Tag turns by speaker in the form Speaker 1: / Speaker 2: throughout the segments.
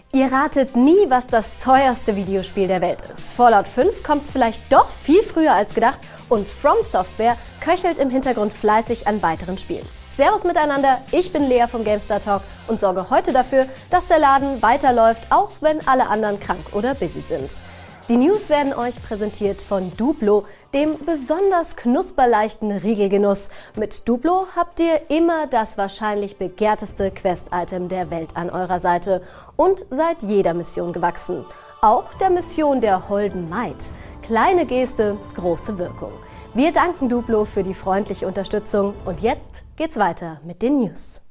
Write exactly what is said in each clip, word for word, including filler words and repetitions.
Speaker 1: Ihr ratet nie, was das teuerste Videospiel der Welt ist. Fallout fünf kommt vielleicht doch viel früher als gedacht und From Software köchelt im Hintergrund fleißig an weiteren Spielen. Servus miteinander, ich bin Lea vom GameStar Talk und sorge heute dafür, dass der Laden weiterläuft, auch wenn alle anderen krank oder busy sind. Die News werden euch präsentiert von Duplo, dem besonders knusperleichten Riegelgenuss. Mit Duplo habt ihr immer das wahrscheinlich begehrteste Quest-Item der Welt an eurer Seite und seid jeder Mission gewachsen. Auch der Mission der Holden Maid. Kleine Geste, große Wirkung. Wir danken Duplo für die freundliche Unterstützung und jetzt geht's weiter mit den News.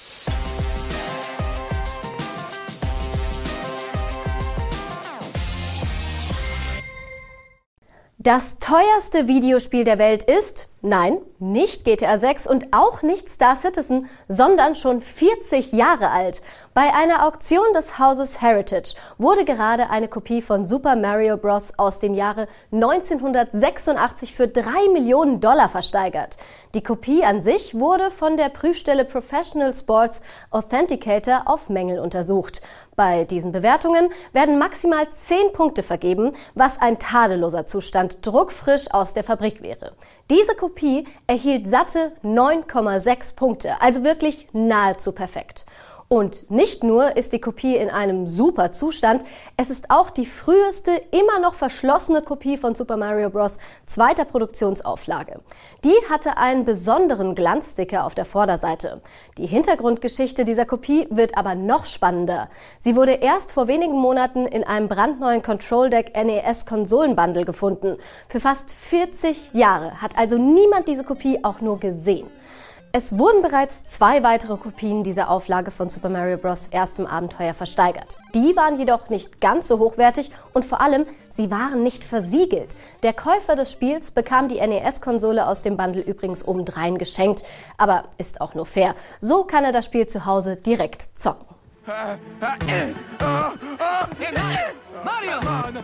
Speaker 1: Das teuerste Videospiel der Welt ist, nein, nicht G T A sechs und auch nicht Star Citizen, sondern schon vierzig Jahre alt. Bei einer Auktion des Hauses Heritage wurde gerade eine Kopie von Super Mario Bros. Aus dem Jahre neunzehnhundertsechsundachtzig für drei Millionen Dollar versteigert. Die Kopie an sich wurde von der Prüfstelle Professional Sports Authenticator auf Mängel untersucht. Bei diesen Bewertungen werden maximal zehn Punkte vergeben, was ein tadelloser Zustand druckfrisch aus der Fabrik wäre. Diese Kopie erhielt satte neun Komma sechs Punkte, also wirklich nahezu perfekt. Und nicht nur ist die Kopie in einem super Zustand, es ist auch die früheste, immer noch verschlossene Kopie von Super Mario Bros. Zweiter Produktionsauflage. Die hatte einen besonderen Glanzsticker auf der Vorderseite. Die Hintergrundgeschichte dieser Kopie wird aber noch spannender. Sie wurde erst vor wenigen Monaten in einem brandneuen Control Deck N E S-Konsolenbundle gefunden. Für fast vierzig Jahre hat also niemand diese Kopie auch nur gesehen. Es wurden bereits zwei weitere Kopien dieser Auflage von Super Mario Bros. Erstem Abenteuer versteigert. Die waren jedoch nicht ganz so hochwertig und vor allem, sie waren nicht versiegelt. Der Käufer des Spiels bekam die N E S-Konsole aus dem Bundle übrigens obendrein geschenkt. Aber ist auch nur fair. So kann er das Spiel zu Hause direkt zocken.
Speaker 2: Mario!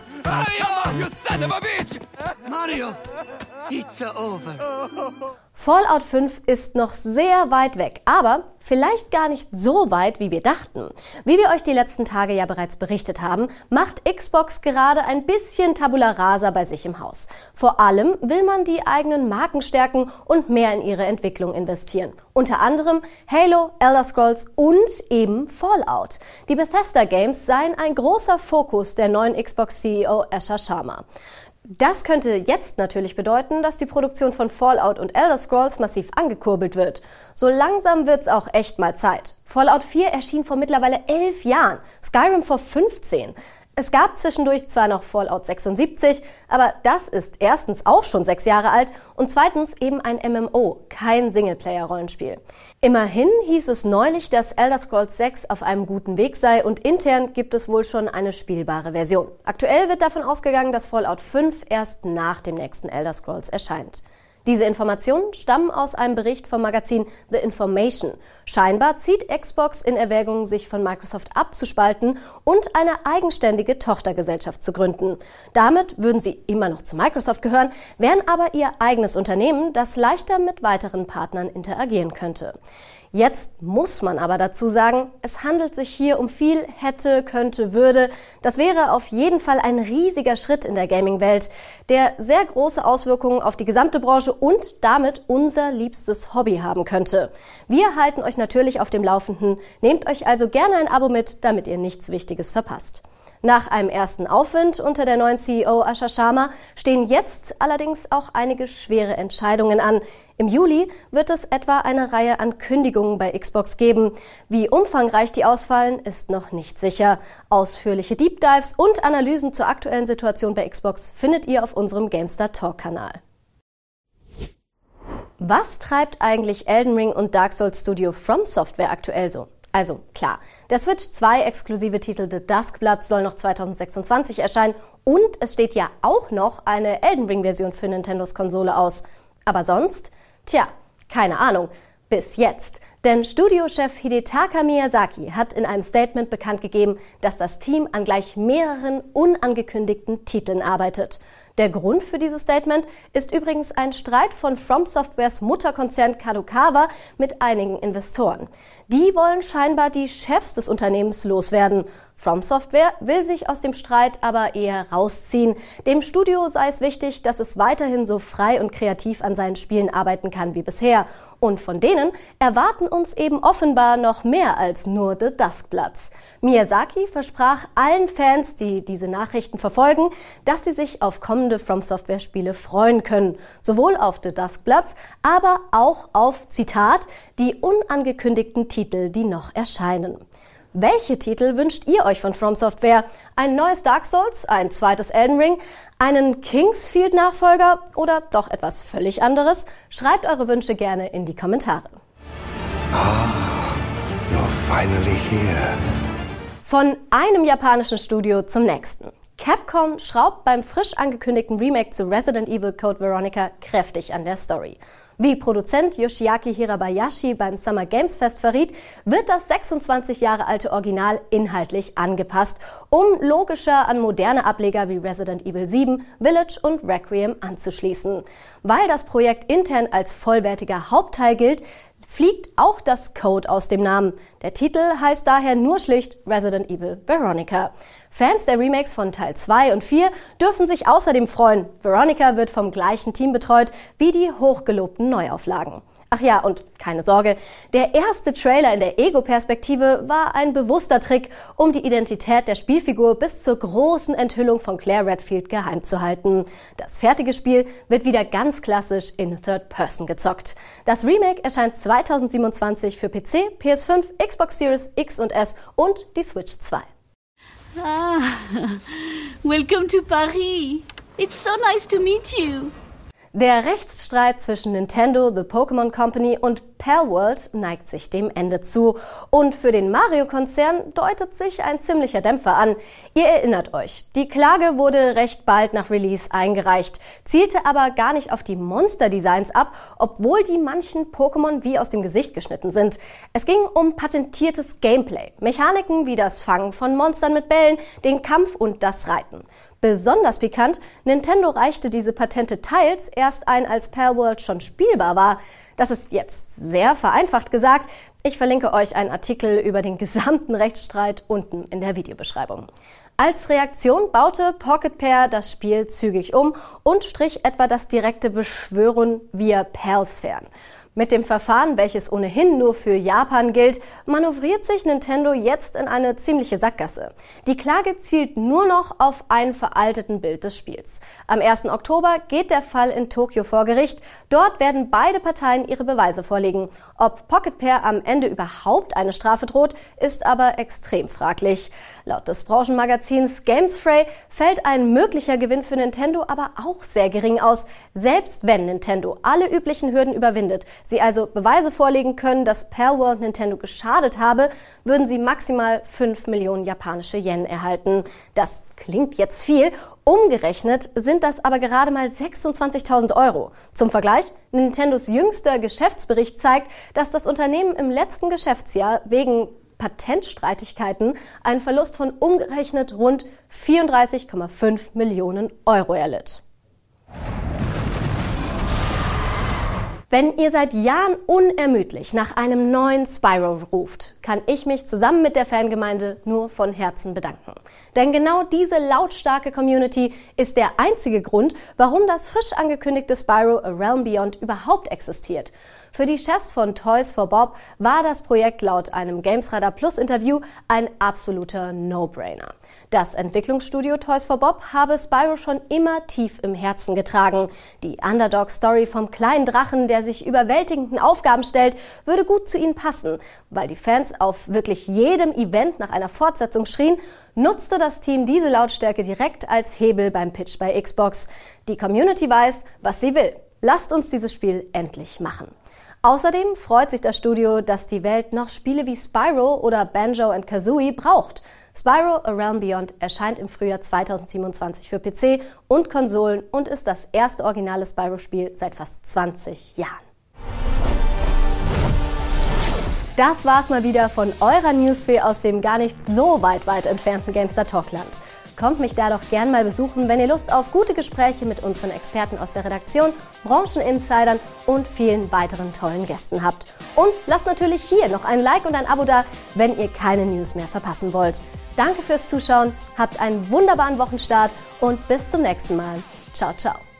Speaker 2: Mario! You son of a bitch! Mario! It's over.
Speaker 1: Fallout fünf ist noch sehr weit weg, aber vielleicht gar nicht so weit, wie wir dachten. Wie wir euch die letzten Tage ja bereits berichtet haben, macht Xbox gerade ein bisschen Tabula Rasa bei sich im Haus. Vor allem will man die eigenen Marken stärken und mehr in ihre Entwicklung investieren. Unter anderem Halo, Elder Scrolls und eben Fallout. Die Bethesda Games seien ein großer Fokus der neuen Xbox-C E O Asher Sharma. Das könnte jetzt natürlich bedeuten, dass die Produktion von Fallout und Elder Scrolls massiv angekurbelt wird. So langsam wird's auch echt mal Zeit. Fallout vier erschien vor mittlerweile elf Jahren, Skyrim vor fünfzehn. Es gab zwischendurch zwar noch Fallout sechsundsiebzig, aber das ist erstens auch schon sechs Jahre alt und zweitens eben ein M M O, kein Singleplayer-Rollenspiel. Immerhin hieß es neulich, dass Elder Scrolls sechs auf einem guten Weg sei und intern gibt es wohl schon eine spielbare Version. Aktuell wird davon ausgegangen, dass Fallout fünf erst nach dem nächsten Elder Scrolls erscheint. Diese Informationen stammen aus einem Bericht vom Magazin The Information. Scheinbar zieht Xbox in Erwägung, sich von Microsoft abzuspalten und eine eigenständige Tochtergesellschaft zu gründen. Damit würden sie immer noch zu Microsoft gehören, wären aber ihr eigenes Unternehmen, das leichter mit weiteren Partnern interagieren könnte. Jetzt muss man aber dazu sagen, es handelt sich hier um viel hätte, könnte, würde. Das wäre auf jeden Fall ein riesiger Schritt in der Gaming-Welt, der sehr große Auswirkungen auf die gesamte Branche und damit unser liebstes Hobby haben könnte. Wir halten euch natürlich auf dem Laufenden. Nehmt euch also gerne ein Abo mit, damit ihr nichts Wichtiges verpasst. Nach einem ersten Aufwind unter der neuen C E O Asher Sharma stehen jetzt allerdings auch einige schwere Entscheidungen an. Im Juli wird es etwa eine Reihe an Kündigungen bei Xbox geben. Wie umfangreich die ausfallen, ist noch nicht sicher. Ausführliche Deep Dives und Analysen zur aktuellen Situation bei Xbox findet ihr auf unserem GameStar Talk-Kanal. Was treibt eigentlich Elden Ring und Dark Souls Studio From Software aktuell so? Also klar, der Switch zwei exklusive Titel The Duskblood soll noch zweitausendsechsundzwanzig erscheinen und es steht ja auch noch eine Elden Ring-Version für Nintendos Konsole aus. Aber sonst? Tja, keine Ahnung. Bis jetzt. Denn Studiochef Hidetaka Miyazaki hat in einem Statement bekannt gegeben, dass das Team an gleich mehreren unangekündigten Titeln arbeitet. Der Grund für dieses Statement ist übrigens ein Streit von From Softwares Mutterkonzern Kadokawa mit einigen Investoren. Die wollen scheinbar die Chefs des Unternehmens loswerden. From Software will sich aus dem Streit aber eher rausziehen. Dem Studio sei es wichtig, dass es weiterhin so frei und kreativ an seinen Spielen arbeiten kann wie bisher. Und von denen erwarten uns eben offenbar noch mehr als nur The Duskbloods. Miyazaki versprach allen Fans, die diese Nachrichten verfolgen, dass sie sich auf kommende From Software Spiele freuen können. Sowohl auf The Duskbloods, aber auch auf, Zitat, die unangekündigten Titel, die noch erscheinen. Welche Titel wünscht ihr euch von From Software? Ein neues Dark Souls, ein zweites Elden Ring, einen Kingsfield-Nachfolger oder doch etwas völlig anderes? Schreibt eure Wünsche gerne in die Kommentare.
Speaker 3: Ah, you're finally here.
Speaker 1: Von einem japanischen Studio zum nächsten. Capcom schraubt beim frisch angekündigten Remake zu Resident Evil Code Veronica kräftig an der Story. Wie Produzent Yoshiaki Hirabayashi beim Summer Games Fest verriet, wird das sechsundzwanzig Jahre alte Original inhaltlich angepasst, um logischer an moderne Ableger wie Resident Evil sieben, Village und Requiem anzuschließen. Weil das Projekt intern als vollwertiger Hauptteil gilt, fliegt auch das Code aus dem Namen. Der Titel heißt daher nur schlicht Resident Evil Veronica. Fans der Remakes von Teil zwei und vier dürfen sich außerdem freuen. Veronica wird vom gleichen Team betreut wie die hochgelobten Neuauflagen. Ach ja, und keine Sorge, der erste Trailer in der Ego-Perspektive war ein bewusster Trick, um die Identität der Spielfigur bis zur großen Enthüllung von Claire Redfield geheim zu halten. Das fertige Spiel wird wieder ganz klassisch in Third Person gezockt. Das Remake erscheint zweitausendsiebenundzwanzig für P C, P S fünf, Xbox Series X und S und die Switch zwei.
Speaker 4: Ah, welcome to Paris. It's so nice to meet you.
Speaker 1: Der Rechtsstreit zwischen Nintendo, The Pokémon Company und Palworld neigt sich dem Ende zu. Und für den Mario-Konzern deutet sich ein ziemlicher Dämpfer an. Ihr erinnert euch, die Klage wurde recht bald nach Release eingereicht, zielte aber gar nicht auf die Monster-Designs ab, obwohl die manchen Pokémon wie aus dem Gesicht geschnitten sind. Es ging um patentiertes Gameplay, Mechaniken wie das Fangen von Monstern mit Bällen, den Kampf und das Reiten. Besonders pikant, Nintendo reichte diese Patente teils erst ein, als Palworld schon spielbar war. Das ist jetzt sehr vereinfacht gesagt. Ich verlinke euch einen Artikel über den gesamten Rechtsstreit unten in der Videobeschreibung. Als Reaktion baute Pocket Pair das Spiel zügig um und strich etwa das direkte Beschwören via Pals fern. Mit dem Verfahren, welches ohnehin nur für Japan gilt, manövriert sich Nintendo jetzt in eine ziemliche Sackgasse. Die Klage zielt nur noch auf einen veralteten Bild des Spiels. Am ersten Oktober geht der Fall in Tokio vor Gericht. Dort werden beide Parteien ihre Beweise vorlegen. Ob Pocket Pair am Ende überhaupt eine Strafe droht, ist aber extrem fraglich. Laut des Branchenmagazins Gamesfray fällt ein möglicher Gewinn für Nintendo aber auch sehr gering aus, selbst wenn Nintendo alle üblichen Hürden überwindet. Sie also Beweise vorlegen können, dass Palworld Nintendo geschadet habe, würden sie maximal fünf Millionen japanische Yen erhalten. Das klingt jetzt viel, umgerechnet sind das aber gerade mal sechsundzwanzigtausend Euro. Zum Vergleich, Nintendos jüngster Geschäftsbericht zeigt, dass das Unternehmen im letzten Geschäftsjahr wegen Patentstreitigkeiten einen Verlust von umgerechnet rund vierunddreißig Komma fünf Millionen Euro erlitt. Wenn ihr seit Jahren unermüdlich nach einem neuen Spyro ruft, kann ich mich zusammen mit der Fangemeinde nur von Herzen bedanken. Denn genau diese lautstarke Community ist der einzige Grund, warum das frisch angekündigte Spyro A Realm Beyond überhaupt existiert. Für die Chefs von Toys for Bob war das Projekt laut einem Gamesradar Plus Interview ein absoluter No-Brainer. Das Entwicklungsstudio Toys for Bob habe Spyro schon immer tief im Herzen getragen. Die Underdog-Story vom kleinen Drachen, der sich überwältigenden Aufgaben stellt, würde gut zu ihnen passen. Weil die Fans auf wirklich jedem Event nach einer Fortsetzung schrien, nutzte das Team diese Lautstärke direkt als Hebel beim Pitch bei Xbox. Die Community weiß, was sie will. Lasst uns dieses Spiel endlich machen. Außerdem freut sich das Studio, dass die Welt noch Spiele wie Spyro oder Banjo and Kazooie braucht. Spyro A Realm Beyond erscheint im Frühjahr zweitausendsiebenundzwanzig für P C und Konsolen und ist das erste originale Spyro-Spiel seit fast zwanzig Jahren. Das war's mal wieder von eurer Newsfee aus dem gar nicht so weit, weit entfernten GameStar Talkland. kommt mich da doch gern mal besuchen, wenn ihr Lust auf gute Gespräche mit unseren Experten aus der Redaktion, Brancheninsidern und vielen weiteren tollen Gästen habt. Und lasst natürlich hier noch ein Like und ein Abo da, wenn ihr keine News mehr verpassen wollt. Danke fürs Zuschauen, habt einen wunderbaren Wochenstart und bis zum nächsten Mal. Ciao, ciao.